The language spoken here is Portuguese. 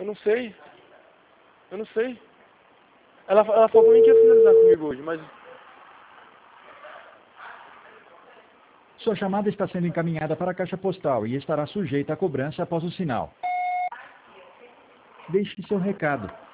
não sei. Eu não sei. Ela falou pra mim que ia finalizar comigo hoje, mas... Sua chamada está sendo encaminhada para a caixa postal e estará sujeita a cobrança após o sinal. Deixe seu recado.